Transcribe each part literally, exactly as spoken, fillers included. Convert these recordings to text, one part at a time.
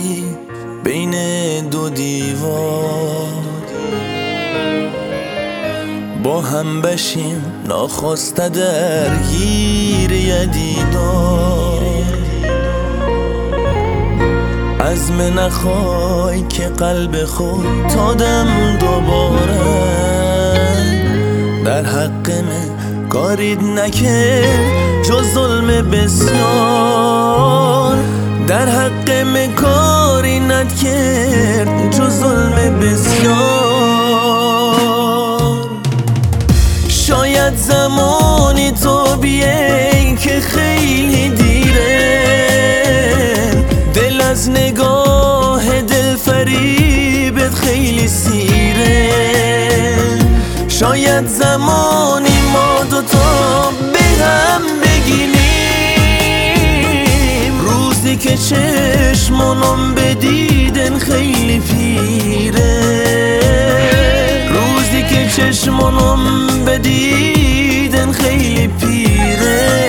شدی بین دو دیوار، با هم بشیم ناخواسته درگیر یه دیدار. عزم نخوای که قلب خود تادم دوباره، در حق من کارید نکرد جز ظلم بسیار، در حق من کاری نکرد جز ظلم بسیار. شاید زمانی تو بیایی که خیلی دیره، دل از نگاه دل فریبت خیلی سیره. شاید زمانی ما دوتا به هم بگیریم، روزی که چشمانم بدیدن خیلی پیره، روزی که چشمانم بدیدن خیلی پیره.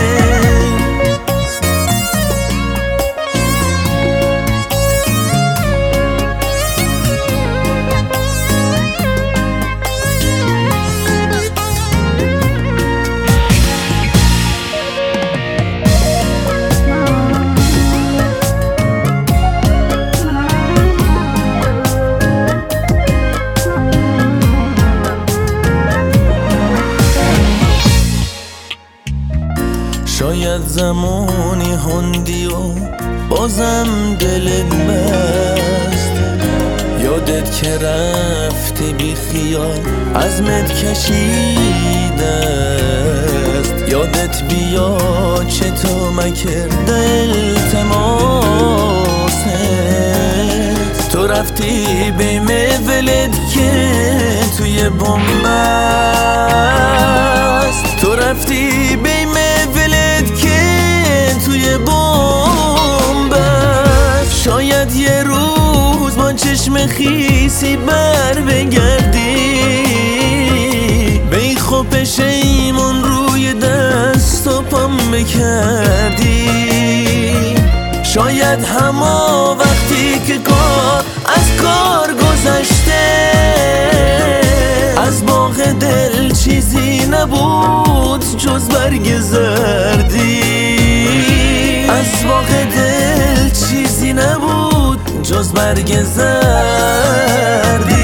شاید زمانی هندی و بازم دلت بست، یادت که رفتی بی خیال عزمت کشیده است. یادت بیا چه تو مکرد التماست، تو رفتی به مولد که توی بنبست، تو رفتی به توی بنبست. شاید یه روز با چشم خیسی بر بگردی، بیخ و پشیمون روی دست و پام بکردی. شاید هما وقتی که کار از کار گذشته، از باغ دل چیزی نبود جز برگ زردی، از باغ دل چیزی نبود جز برگ زردی.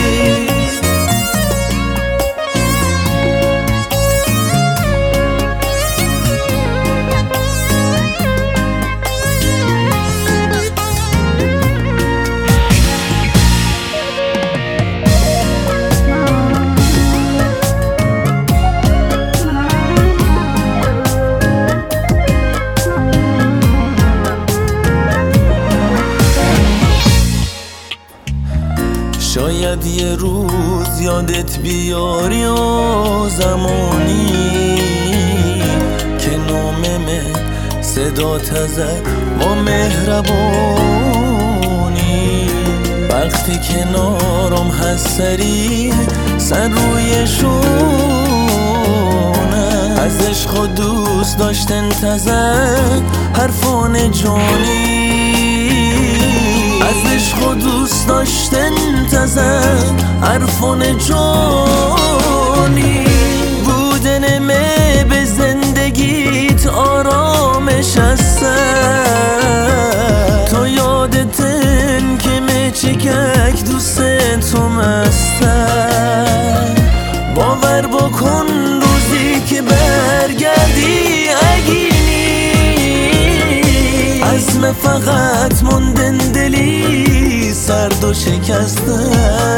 شاید یه روز یادت بیاری و زمانی که ناممه صدا تزد با مهربانی. وقتی کنارم هست سری سر روی شونه، از عشق و دوست داشتن تزد حرفان جانی، از عشق و دوست داشتن تزد حرفان جانی. بودن مه به زندگیت آرامش هستن، تو یادتن که مه چکک دوست تو مستن. باور بکن روزی که برگردی اگینی، عزم فقط موندن دلی سرد و شکسته،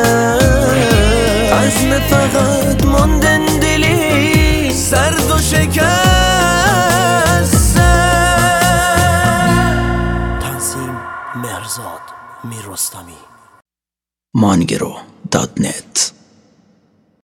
عزم فقط موندن دلی سرد و شکسته. تنظیم مرزاد میرستمی. مانگرو دات نت